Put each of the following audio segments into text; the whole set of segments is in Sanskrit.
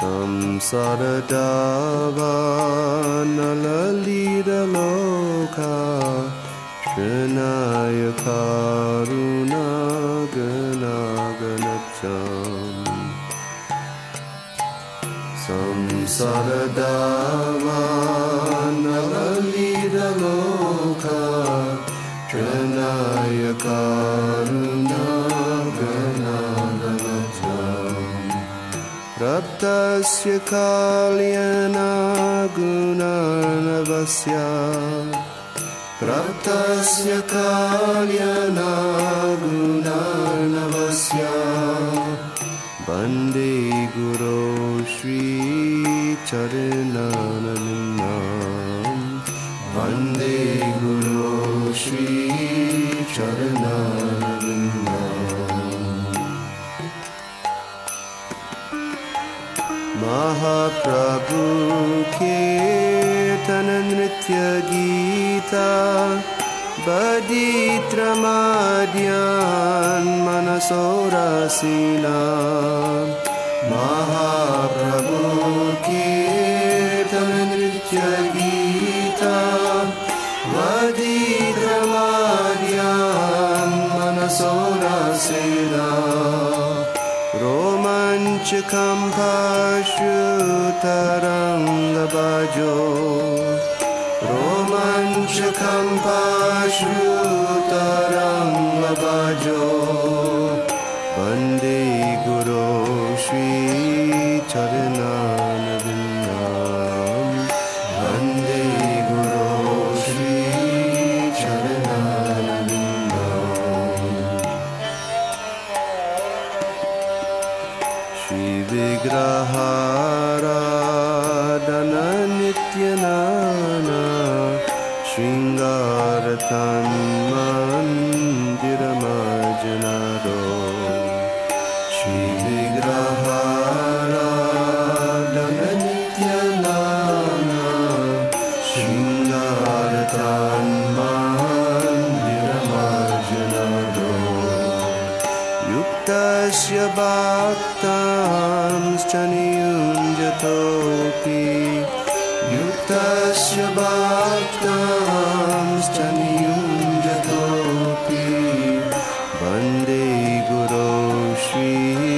samsaradava-nalalidaloka Shrinaya karuna-gana-ganacham samsaradava-nalalidaloka Shrinaya karuna-gana-ganacham Praptasya kalyana gunarnavasya Praptasya kalyana gunarnavasya Bande Guru Shri Charananandam Bande Guru Shri Charananandam Mahaprabhu Kirtana Nritya Gita Baditra Madhyan Manasorasina Mahaprabhu Kirtana Nritya Gita Baditra Madhyan Manasorasina Romanchakam Pashrutarangabhajo Romanchakam Pashrutarangabhajo Vande Guru Shri Charananandam Vande Guru Shri Charananandam Shri Vigraharadhana Nityanana Shringaratan Mandiramajanado Shri Vigraharadhana Nityanana Shringaratan Mandiramajanado Yuktasya Bhaktamscha niyunjatopi Yuktasya Bhaktamscha niyunjatopi Vande Guru Shri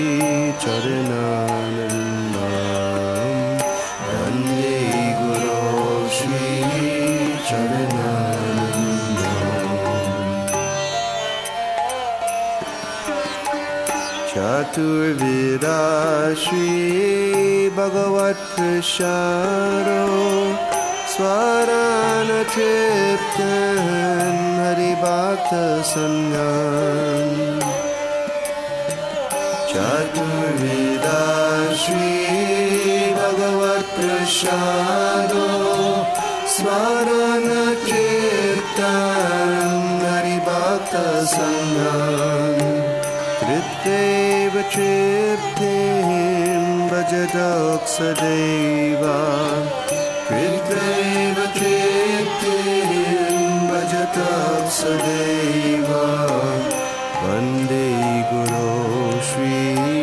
Charananandam Vande Guru Shri Charananandam Chaturveda Shri Bhagavat Prasharo Swarana Triptan Haribhakta Sangam Chaturveda Shri Bhagavat Prasharo Swarana Triptan Haribhakta Sangam Tritveva Triptim Bhajadoksadeva Tritveva Triptim Bhajadoksadeva Vande Guru Shri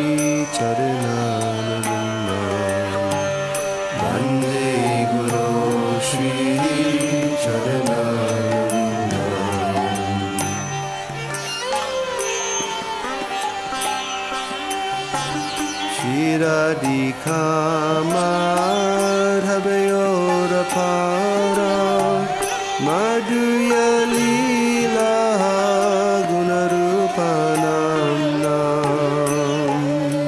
Charananandam Vande Guru Shri Charananandam Shiradika Madhabayorapara Madhurya Leela Gunarupanam Nam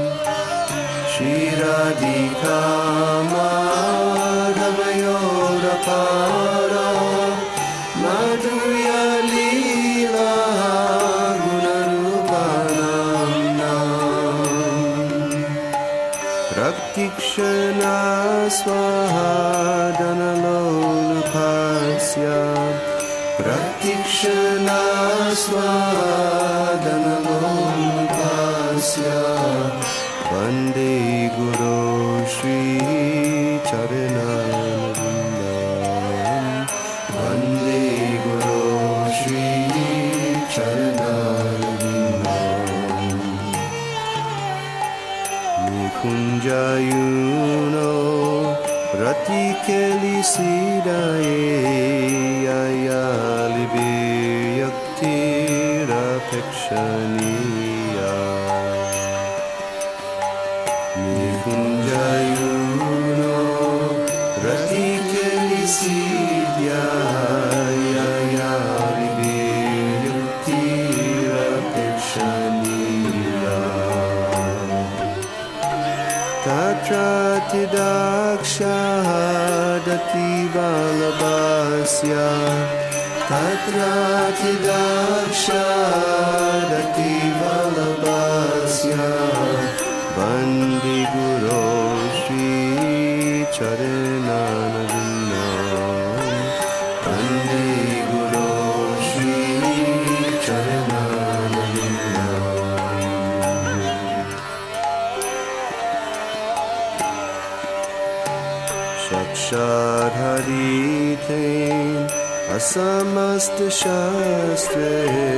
Shiradika Madhabayorapara Madhurya Leela Gunarupanam Nam Praktikshana Swaha Dhanalolupasya Praktikshana Swaha Dhanalolupasya Vande Guru Shri Charananandam Vande Guru Shri Charananandam Nikunjayu Rati Kelisidae Ayalibi Yaktira Pekshaniya Nikunjayuno Rati Kelisidia Ayalibi Yaktira Pekshaniya Tatrati Dakshadati Valabhasya Tatrati Dakshadati Valabhasya Bandi Guru Shri Charananavindam Bandi Guru Shri Charananavindam Shakshadharitein asamasta shastre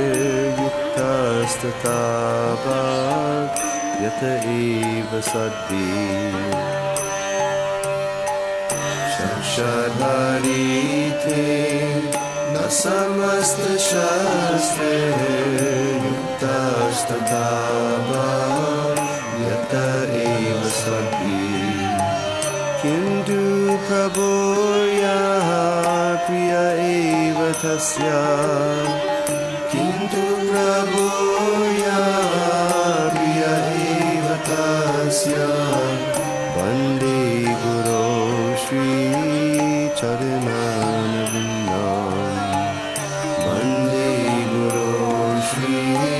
yuktastatavad yata eva saddhi Shakshadharitein asamasta shastre yuktastatavad yata eva saddhi Kintu Prabhuya Priya Eva Tasya Kintu Prabhuya Priya Eva Tasya Vande Guru Shri Charananavindam Vande Guru Shri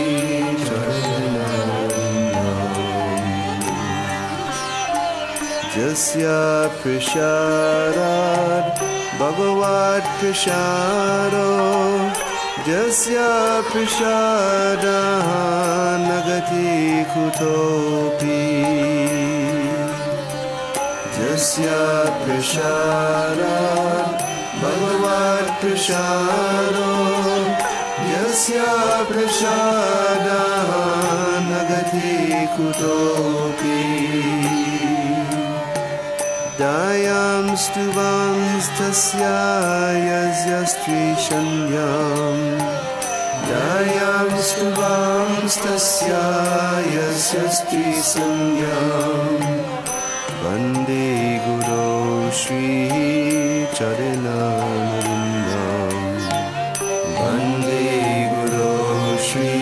Jasya Prasharad Bhagavad Prasharo Jasya Prashada Nagati Kutopi Jasya Prasharad Bhagavad Prasharo Jasya Prashada Nagati Kutopi Dayam stuvam stasya yasyastri shanyam Dayam stuvam stasya yasyastri sanyam Vande Guru Shri Charananavindam Vande Guru Shri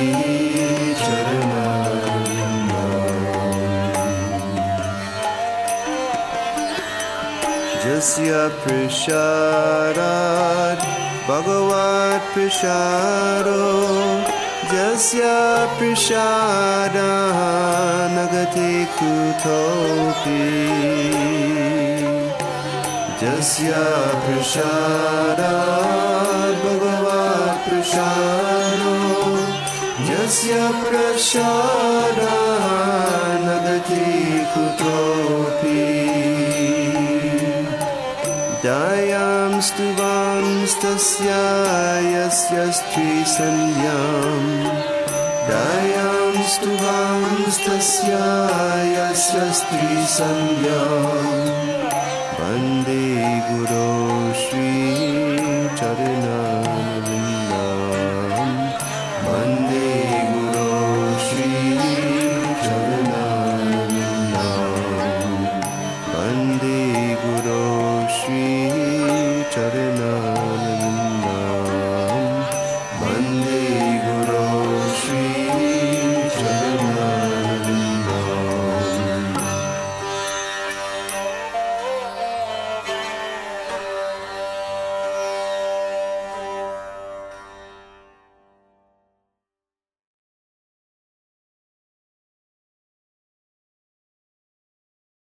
Jasya Prasharad Bhagavad Prasharo Jasya Prashada Nagate Kutopi Jasya Prasharad Bhagavad Prasharo Jasya Prashada Nagate Kutopi Dayam stuvam stasya yasyastri sanyam Dayam stuvam stasya yasyastri sanyam Vande Guru Shri